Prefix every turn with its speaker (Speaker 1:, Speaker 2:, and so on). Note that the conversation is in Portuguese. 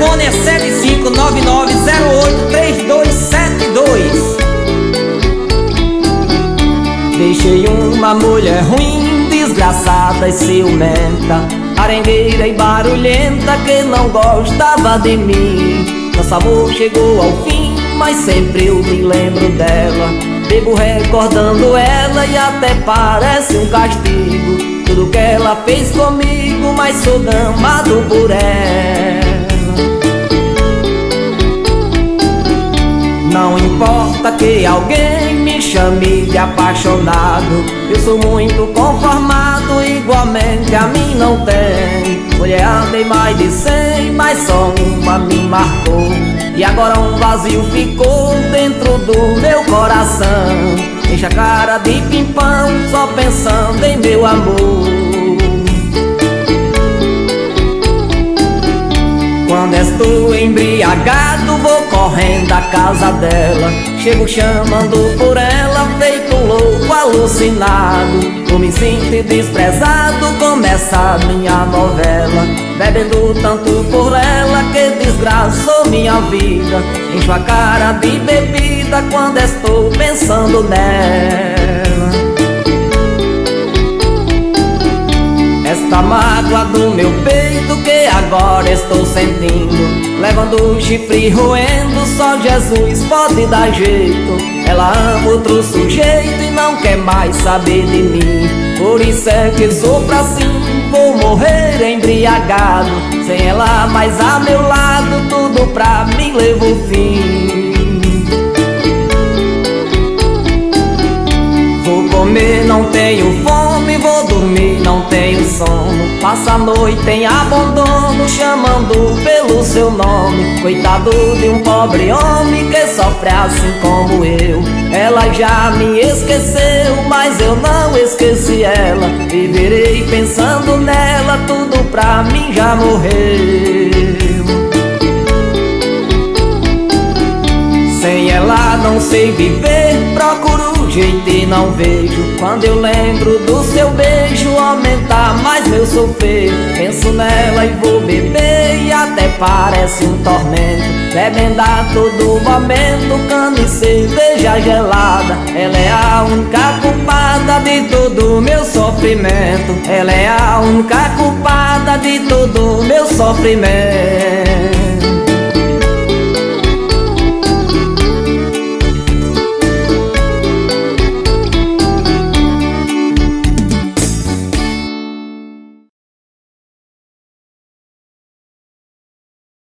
Speaker 1: telefone é 7599083272. Deixei uma mulher ruim, desgraçada e ciumenta, arengueira e barulhenta, que não gostava de mim. Nosso amor chegou ao fim, mas sempre eu me lembro dela. Bebo recordando ela e até parece um castigo tudo que ela fez comigo, mas sou amado por ela. Não importa que alguém me chame de apaixonado, eu sou muito conformado, igualmente a mim não tem. Mulher andei mais de 100, mas só uma me marcou, e agora um vazio ficou dentro do meu coração. Enche a cara de pimpão, só pensando em meu amor. Quando estou embriagado, vou correndo à casa dela, chego chamando por ela, feito um louco alucinado. Eu me sinto desprezado, começa a minha novela, bebendo tanto por ela que desgraçou minha vida. Encho a cara de bebida quando estou pensando nela. Esta mágoa do meu peito que agora estou sentindo, levando o chifre roendo, só Jesus pode dar jeito. Ela ama outro sujeito e não quer mais saber de mim, por isso é que sofro assim, vou morrer embriagado. Sem ela mais a meu lado, tudo pra mim levou fim. Vou comer, não tenho fome, vou dormir, não tenho sono. Passa a noite em abandono, chamando pelo seu nome. Coitado de um pobre homem que sofre assim como eu. Ela já me esqueceu, mas eu não esqueci ela. Viverei pensando nela, tudo pra mim já morreu. Sem ela não sei viver, procuro jeito e não vejo. Quando eu lembro do seu beijo, aumenta mais meu sofrer. Penso nela e vou beber, e até parece um tormento, bebendo a todo momento, cana e cerveja gelada. Ela é a única culpada de todo meu sofrimento. Ela é a única culpada de todo meu sofrimento.